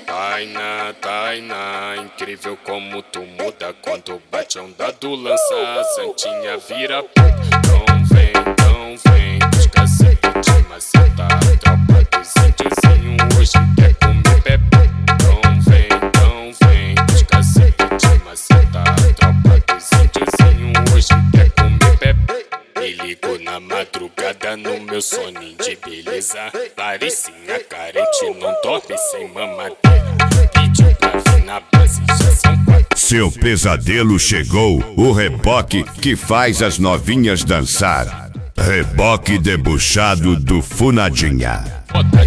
Tainá, incrível como tu muda quando bate a onda do lança. Santinha vira puta. Então vem, os cacete de maceta. Tropa dos índiozinho hoje quer comer bebê. Então vem, os cacete de maceta. Tropa dos índiozinho hoje quer comer bebê. Me ligo na madrugada no meu soninho de beleza. Laricinha carente não dorme sem mamadeira. Pediu pra vir na base, já são 4. Seu pesadelo chegou, o reboque que faz as novinhas dançar. Reboque debochado do Funadinha.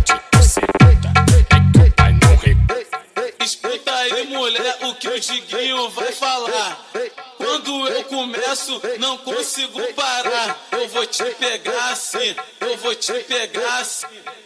Escuta aí, mulher, o que o Diguinho vai falar. Quando eu começo, não consigo parar. Eu vou te pegar assim, eu vou te pegar assim.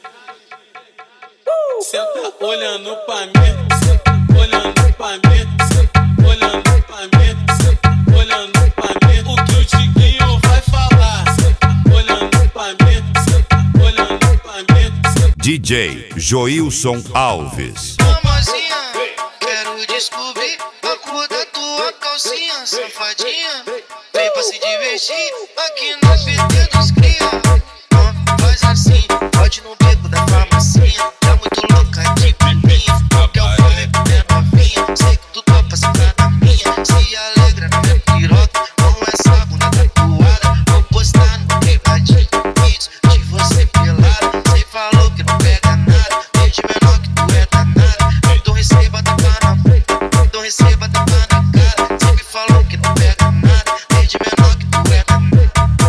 Cê tá olhando pra mim, cê tá olhando pra mim, cê tá olhando pra mim, cê tá olhando pra mim. O que o Diguinho vai falar. Cê tá olhando pra mim, cê tá olhando pra mim. DJ Joilson Alves. Mamozinha, quero descobrir a cor da tua calcinha, safadinha. Vem pra se divertir aqui no PT dos cria. Faz assim, pode no beco da farmacinha. Tá muito louca de pininha, quer o rolê com minha novinha. Sei que tu topa sentar na minha, se alegra na minha piroca. Com essa bunda tatuada, vou postar no quebradinho vídeos de você pelado. Cê falou que não pega nada, desde menor que tu é danada. Então receba tapa na boca, então receba tapa na cara. Cê me falou que não pega nada, desde menor que tu é danada.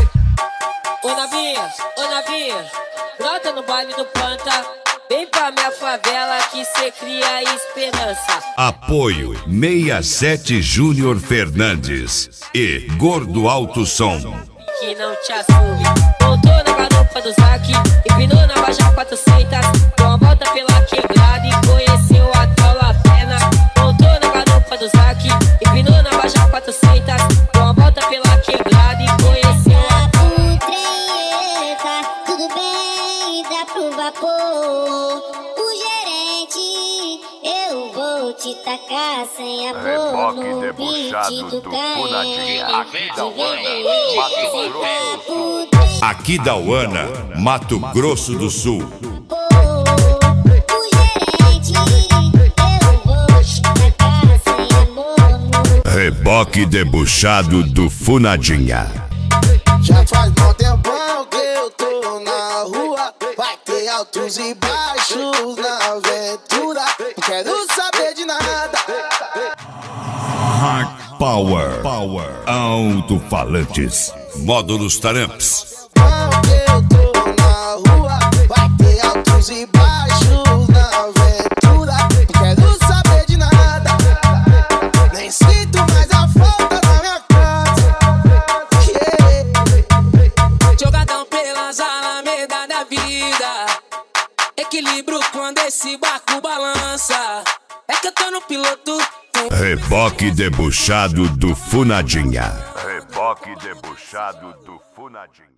Ô Navinha, brota no baile do Planta. Vem pra minha favela que cê cria esperança. Apoio 67 Júnior Fernandes e Gordo Alto Som. Que não te assume. Voltou na garupa do Zac, empinou na Baixa 400. Deu uma volta pela quebrada e conheceu a Tola Pena. Voltou na garupa do Zac, empinou na Baixa 400. Deu uma volta pela quebrada e conheceu a tudo bem, dá pro vapor. O gerente, eu vou te tacar sem amor. Reboque no debochado beat do do Caem. Funadinha. Aqui da Uana, Mato Grosso do Sul. Aqui da Uana, Mato Grosso do Sul. O gerente, eu vou te tacar sem amor. Reboque debochado do Funadinha. Já faz mó tempão que eu tô na rua. Vai ter altos e baixos na aventura. Não quero saber de nada. Hard Power. Alto-falantes. Módulos Taramps. Que eu tô na rua. Vai ter altos e baixos na aventura. Não quero saber de nada. Nem sinto mais a falta na minha casa. jogadão pelas alamedas da vida. Equilíbrio quando esse barco balança. É que eu tô no piloto. Reboque debochado do Funadinha. Reboque debochado do Funadinha.